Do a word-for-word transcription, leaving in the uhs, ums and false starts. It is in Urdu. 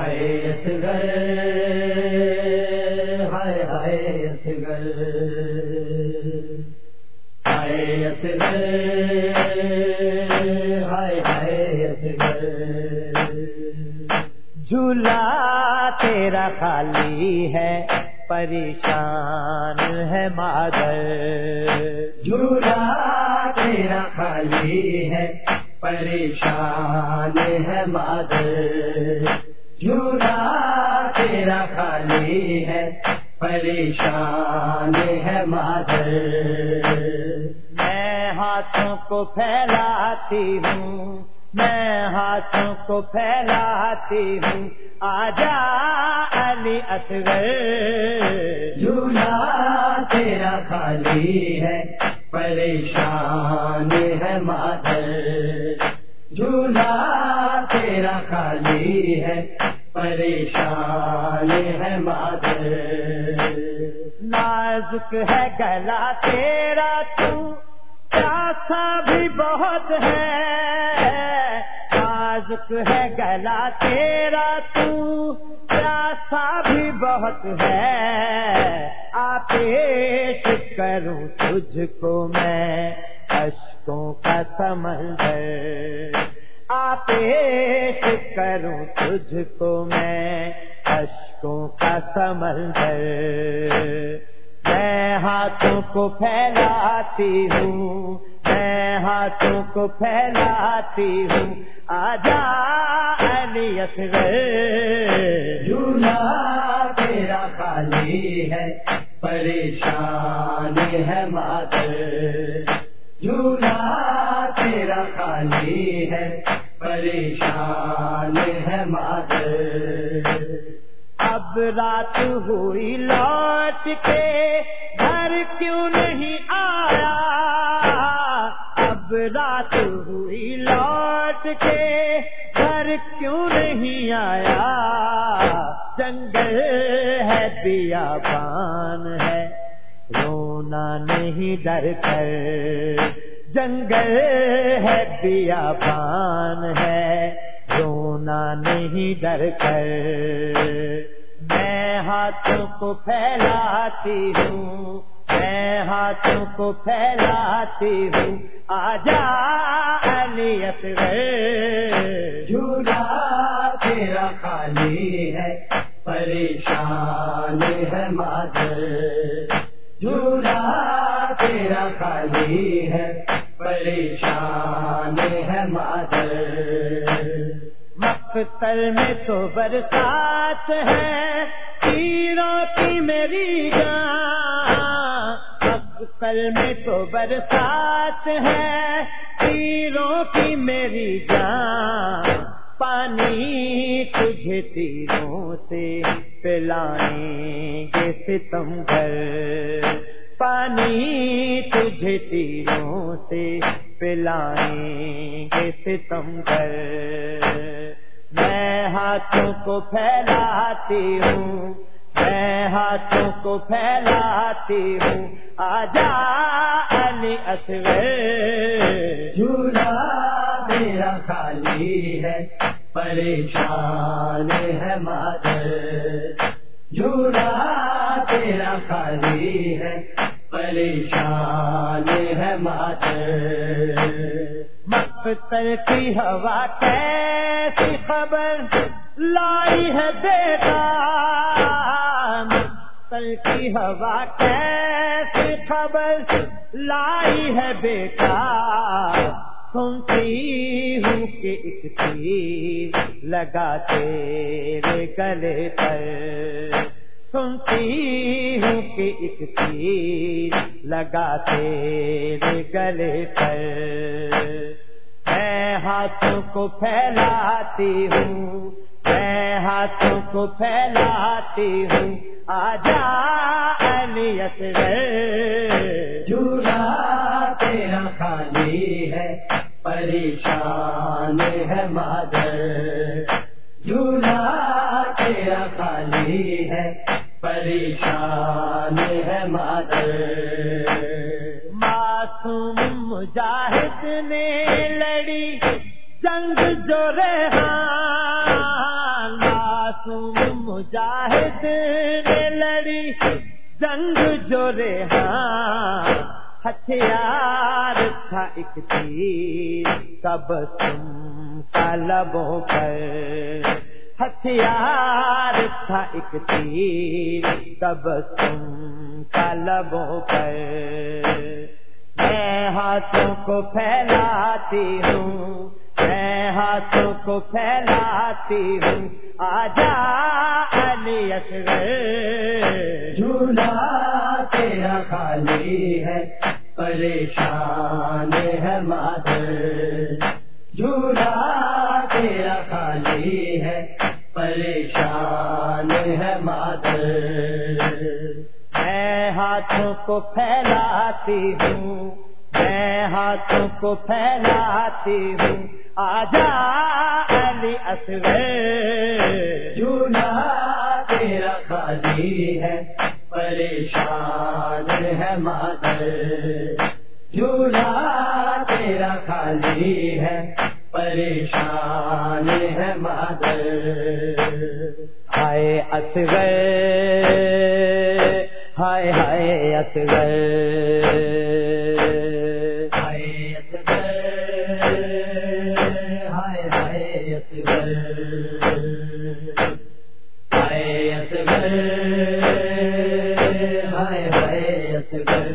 ہائے اصغر ہائے ہائے اصغر ہائے اصغر ہائے ہائے اصغر جھولا تیرا خالی ہے پریشان ہے مادر، جھولا تیرا خالی ہے پریشان ہے مادر، جھولا تیرا خالی ہے پریشان ہے مادر۔ میں ہاتھوں کو پھیلاتی ہوں، میں ہاتھوں کو پھیلاتی ہوں، آجا علی اصغر۔ جھولا تیرا خالی ہے پریشان ہے مادر، جھولا تیرا خالی ہے پریشان ہے مادر۔ نازک ہے گلا تیرا تو پیاسا بھی بہت ہے، نازک ہے گلا تیرا تو پیاسا بھی بہت ہے، آ پیش کروں تجھ کو میں اشکوں کا سمندر، آ پیش کروں تجھ کو میں اشکوں کا سمندر۔ میں ہاتھوں کو پھیلاتی ہوں، میں ہاتھوں کو پھیلاتی ہوں، آجا علی اصغر۔ جھولا تیرا خالی ہے پریشان ہے مادر، جھولا تیرا خالی ہے پریشان ہے مادر۔ اب رات ہوئی لوٹ کے گھر کیوں نہیں آیا، اب رات ہوئی لوٹ کے گھر کیوں نہیں آیا، جنگل ہے بیابان ہے رونا نہیں ڈر کر، جنگل ہے بیابان ہے رونا نہیں ڈر کر۔ میں ہاتھوں کو پھیلاتی ہوں، میں ہاتھوں کو پھیلاتی ہوں، آجا علی اصغر۔ جھولا تیرا خالی ہے پریشان ہے مادر، جھولا تیرا خالی ہے پریشان ہے مادر۔ مقتل میں تو برسات ہے تیروں کی میری جان، مقتل میں تو برسات ہے تیروں کی میری جان، پانی تجھے تیروں سے پلائیں گے ستمگر، پانی تجھے تیروں سے پلائیں گے ستمگر۔ میں ہاتھوں کو پھیلاتی ہوں، میں ہاتھوں کو پھیلاتی ہوں، آجا علی اصغر۔ جھولا تیرا خالی ہے پریشان ہے مادر، جھولا تیرا خالی ہے پریشان ہے مادر۔ مقتل کی ہوا کیسی خبر لائی ہے بیٹا، مقتل کی ہوا کیسی خبر لائی ہے بیٹا، سنتی ہوں کہ ایک تیر لگا تیرے گلے پر، سنتی ہوں کہ ایک تیر لگا تیرے گلے پر۔ میں ہاتھوں کو پھیلاتی ہوں، میں ہاتھوں کو پھیلاتی ہوں، آجا علی اصغر۔ جھولا تیرا خالی ہے پریشان ہے مادر، جھولا تیرا خالی ہے پریشان ہے مادر۔ معصوم مجاہد نے لڑی جنگ جو ریحان، معصوم مجاہد نے لڑی جنگ جو ریحاں، ہتھیار تھا ایک تیر تبسم کا لبوں پر، ہتھیار تھا ایک تیر تبسم کا لبوں پر۔ میں ہاتھوں کو پھیلاتی ہوں، میں ہاتھوں کو پھیلاتی ہوں، آجا علی اصغر۔ جھولا تیرا خالی ہے پریشان ہے مادر، جھولا تیرا خالی ہے پریشان ہے مادر۔ میں ہاتھوں کو پھیلاتی ہوں، میں ہاتھوں کو پھیلاتی ہوں، آجا علی اصغر۔ جھولا تیرا خالی ہے پریشان ہے مادر، جھولا تیرا خالی ہے پریشان ہے مادر۔ ہائے اصغر، ہائے ہائے اصغر، ہائے اصغر، ہائے ہائے اصغر، ہائے اصغر، ہائے ہائے اصغر۔